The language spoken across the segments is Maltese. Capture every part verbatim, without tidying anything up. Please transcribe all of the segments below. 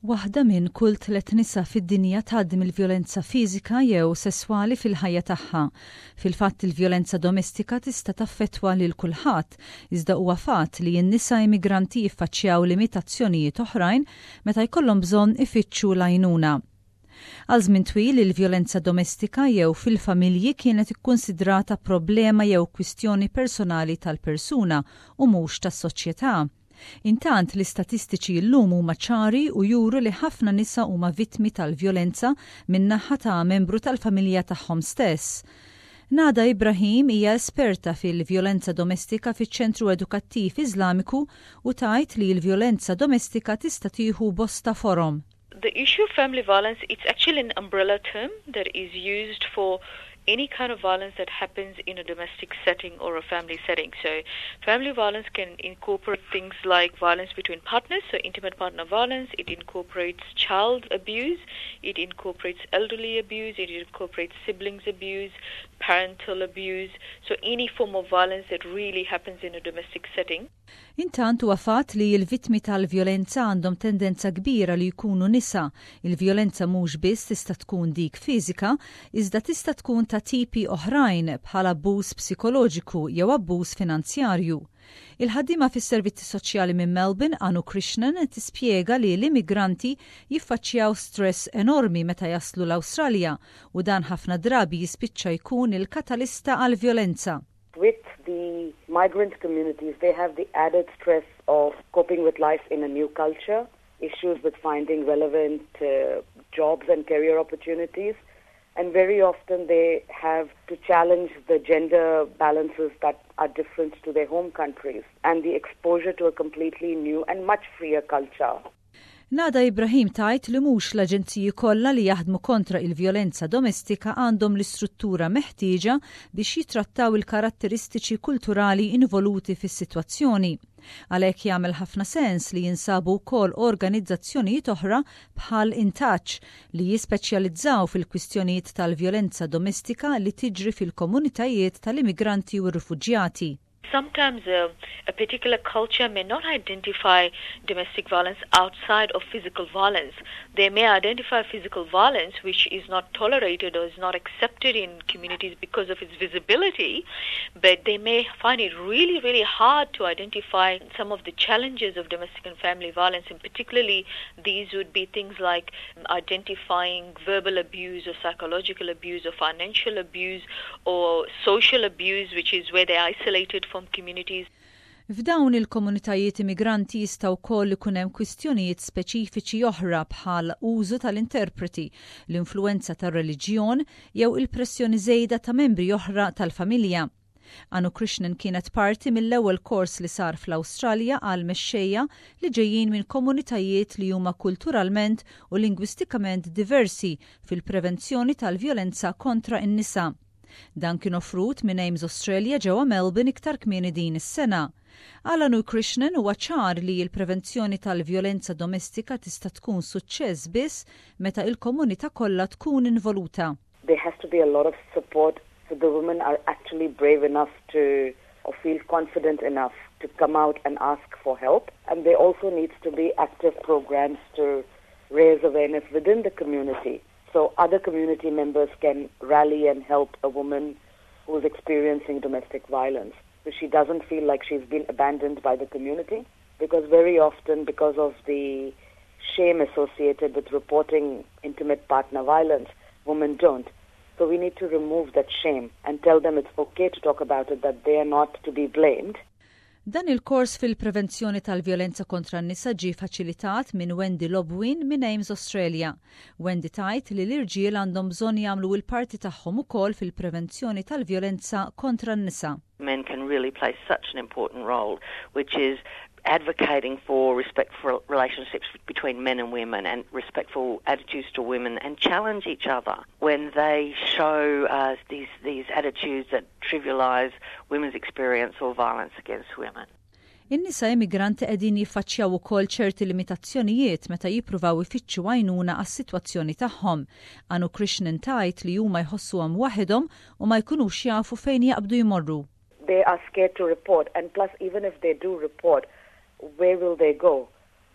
Waħda minn kull tliet nisa fid-dinja tgħaddim il-vjolenza fiżika jew sesswali fil-ħajja tagħha. Fil-fatt il-vjolenza domestika tista' taffettwa lil kulħadd, iżda huwa fatt li n-nisa immigranti jiffaċċjaw limitazzjonijiet oħrajn meta jkollhom bżonn ifittxu l-għajnuna. Għal żmien twil il-vjolenza domestika jew fil-familji kienet ikkunsidrata problema jew kwistjoni personali tal-persuna u mhux tas-soċjetà. Intant l-istatistiċi llum huma ċari u juru li ħafna nisa huma vittmi tal-vjolenza min-naħa ta' membru tal-familja tagħhom stess. Nada Ibrahim hija esperta fil-vjolenza domestika fiċ-Ċentru Edukattiv Iżlamiku u tgħid li l-vjolenza domestika tista' tieħu bosta forom. The issue of family violence, it's actually an umbrella term that is used for any kind of violence that happens in a domestic setting or a family setting. So family violence can incorporate things like violence between partners, so intimate partner violence. It incorporates child abuse. It incorporates elderly abuse. It incorporates siblings abuse, parental abuse. So any form of violence that really happens in a domestic setting. Intant huwa fatt li l-vittmi tal-vjolenza għandhom tendenza kbira li jkunu nisa. Il-vjolenza mhux biss tista' tkun dik fiżika, iżda tista' tkun ta' tipi oħrajn bħal abbuż psikoloġiku jew abbuż finanzjarju. Il-ħaddiema fis-servizzi soċjali minn Melbourne, Anu Krishnan, tispjega li l-immigranti jiffaċċjaw stress enormi meta jaslu l-Awstralja u dan ħafna drabi jispiċċa jkun il-katalista għall-vjolenza. With the migrant communities, they have the added stress of coping with life in a new culture, issues with finding relevant uh, jobs and career opportunities, and very often they have to challenge the gender balances that are different to their home countries and the exposure to a completely new and much freer culture. Nada Ibrahim tajt li mhux l-aġenziji kollha li jaħdmu kontra il-vjolenza domestika għandhom l-istruttura meħtieġa biex jitrattaw il-karatteristiċi kulturali involuti fis-sitwazzjoni. Għalhekk jagħmel ħafna sens li jinsabu wkoll organizzazzjonijiet oħra bħal Intouch li jispeċjalizzaw fil-kwistjonijiet tal-vjolenza domestika li tiġri fil-komunitajiet tal-immigranti u r-rifuġjati. Sometimes uh, a particular culture may not identify domestic violence outside of physical violence. They may identify physical violence which is not tolerated or is not accepted in communities because of its visibility, but they may find it really, really hard to identify some of the challenges of domestic and family violence, and particularly these would be things like identifying verbal abuse or psychological abuse or financial abuse or social abuse, which is where they're isolated from communities. F'dawn il-komunitajiet immigranti jistgħu wkoll ikun hemm kwistjonijiet speċifiċi oħra bħal użu tal-interpreti, l-influwenza tar-reliġjon jew il-pressjoni żejda ta' membri oħra tal-familja. Anu Krishnan kienet parti mill-ewwel kors li sar fl-Awstralja għal mexxejja li ġejjin minn komunitajiet li huma kulturalment u lingwistikament diversi fil-prevenzjoni tal-vjolenza kontra n-nisa. Dan kien offrut minn Aims Australia ġewwa Melbourne iktar kmieni din is-sena. Għal Anu Krishnan huwa ċar li l-prevenzjoni tal-vjolenza domestika tista' tkun suċċess biss meta l-komunità kollha tkun involuta. There has to be a lot of support so the women are actually brave enough to or feel confident enough to come out and ask for help, and there also needs to be active programs to raise awareness within the community. So other community members can rally and help a woman who is experiencing domestic violence. So she doesn't feel like she's been abandoned by the community, because very often, because of the shame associated with reporting intimate partner violence, women don't. So we need to remove that shame and tell them it's okay to talk about it, that they are not to be blamed. Dan il-kors fil-prevenzjoni tal-vjolenza kontra n-nisa ġie faċilitat minn Wendy Lobwin minn Aims Australia. Wendy tajt li l-irġiel għandhom bżonn jagħmlu l-parti tagħhom ukoll fil-prevenzjoni tal-vjolenza kontra n-nisa. Men can really play such an important role, which is advocating for respectful relationships between men and women and respectful attitudes to women, and challenge each other when they show uh, these these attitudes that trivialize women's experience or violence against women. In-nisa immigranti qegħdin jiffaċċjaw ukoll ċerti limitazzjonijiet meta jippruvaw ifittxu għajnuna għas-sitwazzjoni tagħhom. Anu Krishnan tajt li huma jħossuhom waħedhom u ma jkunux jafu fejn jaqbdu jmorru. They are scared to report, and plus even if they do report, where will they go?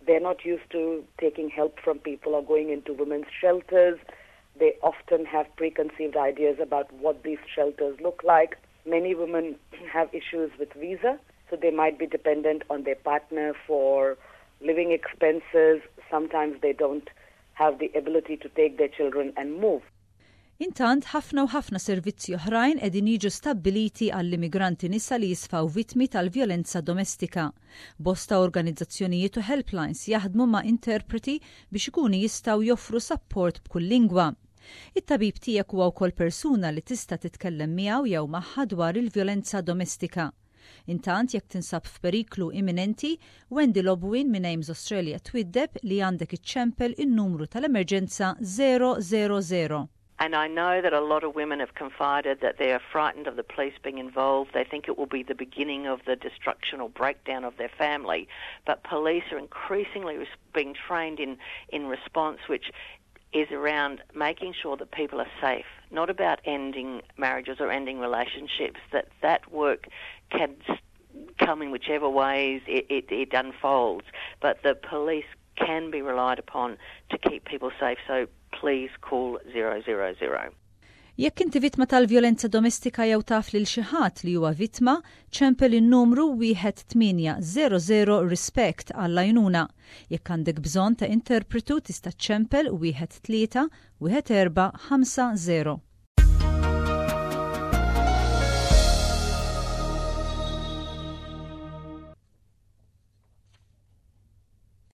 they're not used to taking help from people or going into women's shelters. They often have preconceived ideas about what these shelters look like. Many women have issues with visa, so they might be dependent on their partner for living expenses. Sometimes they don't have the ability to take their children and move. Intant ħafna u ħafna servizzi oħrajn qegħdin jiġu stabbiliti għall-immigranti nisa li jisfaw vittmi tal-vjolenza domestika. Bosta organizzazzjonijiet u helplines jaħdmu ma' interpreti biex ikunu jistgħu joffru support b'kull lingwa. It-tabib tiegħek huwa wkoll persuna li tista' titkellem miegħu jew magħha dwar il-vjolenza domestika. Intant jekk tinsab f'periklu imminenti, Wendy Lobwin minn Aims Australia twiddeb li għandek iċċempel in-numru tal-emerġenza zero zero zero. And I know that a lot of women have confided that they are frightened of the police being involved. They think it will be the beginning of the destruction or breakdown of their family. But police are increasingly being trained in, in response, which is around making sure that people are safe, not about ending marriages or ending relationships, that that work can come in whichever ways it, it, it unfolds. But the police can be relied upon to keep people safe. So please call zero zero zero. Jekk inti vittma tal-vjolenza domestika jew taf lil xi ħadd li huwa vittma, ċempel in-numru wieħed tminja zero zero rispect għall-għajnuna. Jekk għandek bżonn ta' interpretu tista' ċempel wieħed tlieta wieħed erba' ħamsa zero.